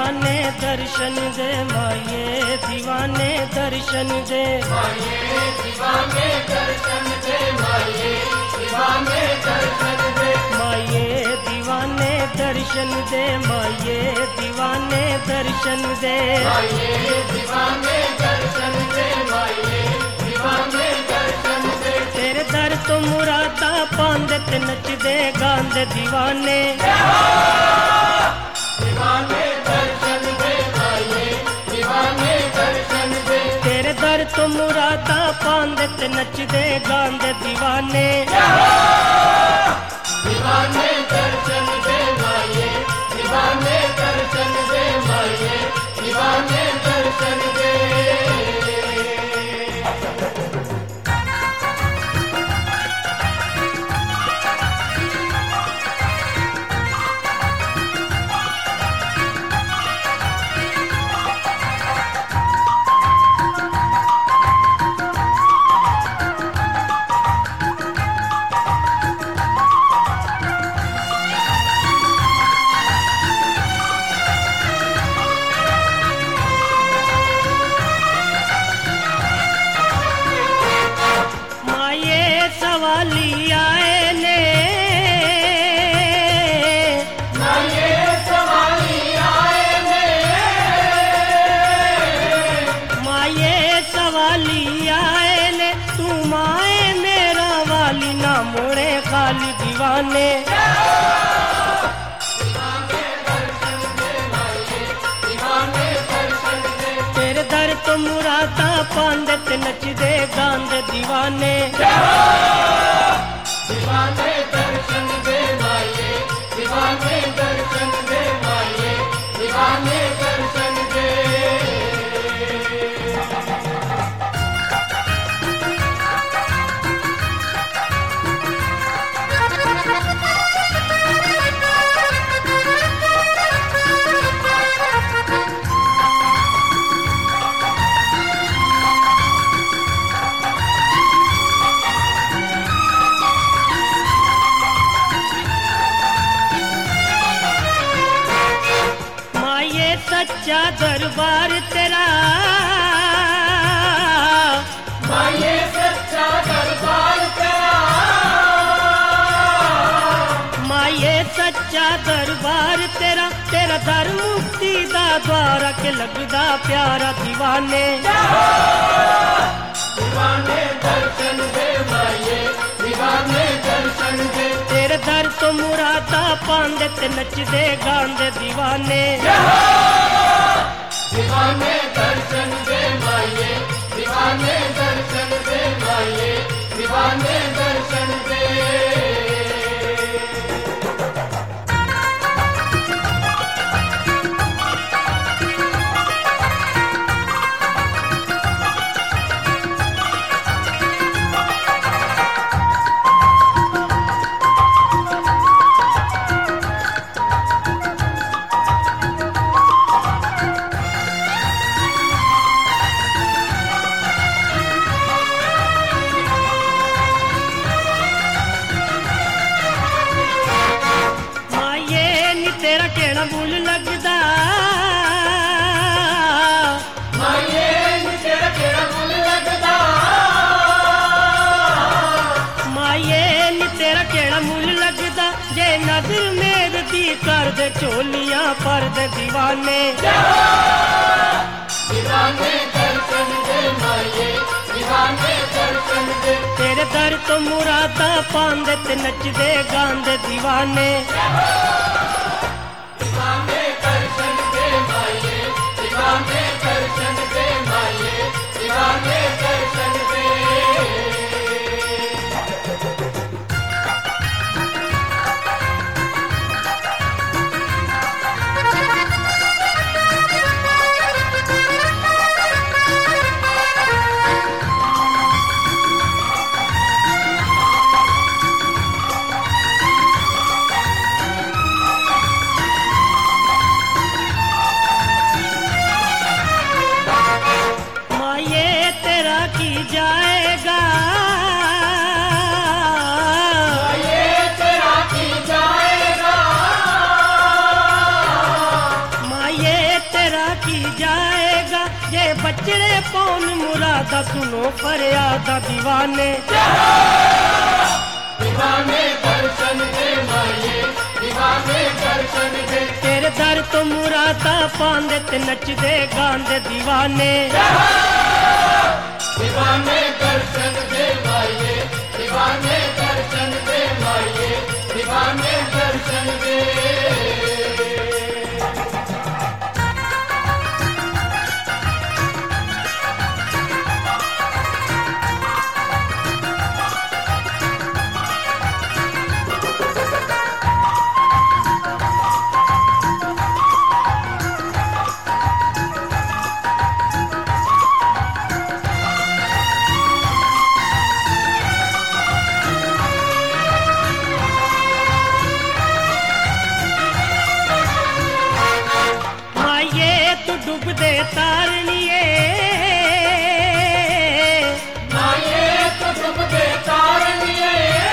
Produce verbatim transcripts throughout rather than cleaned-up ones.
दीवाने दर्शन दे माये दीवाने दर्शन दे माये दीवाने दर्शन दे माये दीवाने दर्शन दे माये दीवाने दर्शन दे माये दीवाने दर्शन दे माये दीवाने दर्शन दे माये दीवाने दर्शन दे तेरे दर तो मुरादा पांदे ते नचदे गांदे दीवाने दीवाने दर्शन दे माये दीवाने दर्शन दे तेरे दर तो मुरादा पांदे ते नचदे गांदे दीवाने दीवाने दर्शन दे माये दीवाने दर्शन दे माये दीवाने दर्शन दे सवाली आए ने माये सवाली आए ने माये सवाली आए ने तू माए मेरा वाली ना मोड़े खाली दीवाने तेरे दर तो मुरादा पांदे ते नचदे गांदे दीवाने दीवाने दर्शन दे माये दीवाने दर्शन दे माये दीवाने दर्शन दे सच्चा दरबार तेरा माये सच्चा दरबार तेरा माये सच्चा दरबार तेरा तेरा दर मुक्ति दा द्वारा के लगदा प्यारा दीवाने दीवाने दर्शन दे माये दीवाने दर्शन दे तेरे दर तो मुरादा पांदे ते नचदे गांदे दीवाने दीवाने दर्शन दे माये दीवाने दर्शन दे माये दीवाने दर्शन दे तेरा केड़ा मुल लगदा माये तेरा केड़ा मुल लगदा माये नी तेरा केड़ा मुल लगदा जे नजर मेर दी कर दे चोलियां पर दे दीवाने दीवाने दर्शन दे माये दीवाने दर्शन दे तेरे दर तो मुरादा पांदे ते नचदे गांदे दीवाने दीवाने दर्शन दे माये दीवाने दर्शन दे माये दीवाने दर्शन दे तेरा की जाएगा, ये बचड़े कौन मुरादा, सुनो फरियादा दीवाने। दीवाने दर्शन दे माये, दीवाने दर्शन दे। तेरे दर तो मुरादा पांदे ते नचदे गांदे दीवाने। दीवाने दर्शन दे माये, दीवाने दर्शन दे माये, दीवाने दर्शन दे। डूबदे तारनिए माये तो डूबदे तारनिए,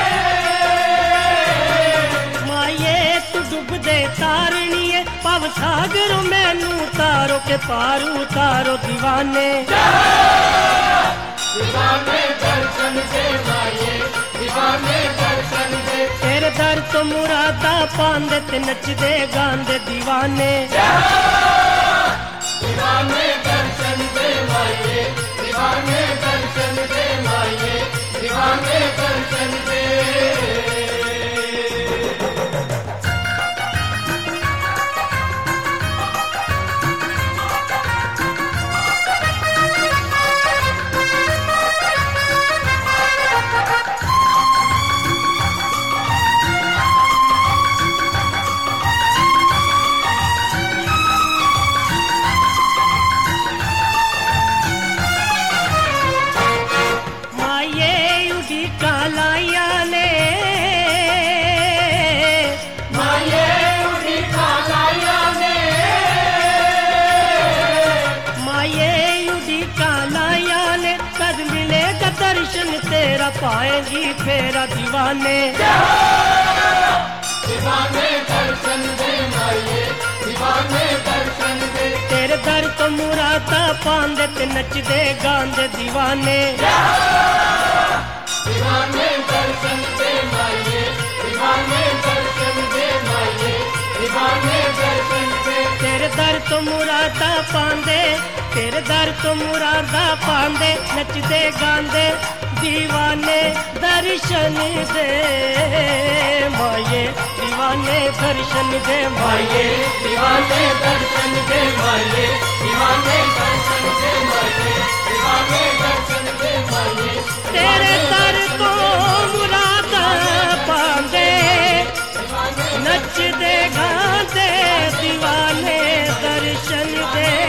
माये तू डूबदे तारनिए, पव सागर मैनू तारो के पार उतारो दीवाने। दीवाने दर्शन दे माये, दीवाने दर्शन दे। तेरे दर तो मुरादा पांदे ते नचदे गांदे दीवाने। दीवाने दर्शन दे माये, दीवाने दर्शन दे माये, दीवाने दर्शन दे। दर्शन तेरा पाएगी फेरा दीवाने। दीवाने दर्शन दे माये, दीवाने दर्शन दे। तेरे दर तो मुरादा पांदे ते नचदे गांदे दीवाने। दीवाने दर्शन दे माये, दीवाने दर्शन दे माये, दीवाने दर्शन दे। तेरे दर तो मुरादा पांदे, तेरे दर तो मुरादा पांदे नचदे गांदे दीवाने दर्शन दे माये, दीवाने दर्शन दे माये, दीवाने दर्शन दे माये, दीवाने दर्शन दे माये, दीवाने दर्शन दे माये। तेरे दर तो मुरादा पांदे नचदे गांदे दीवाने दर्शन दे।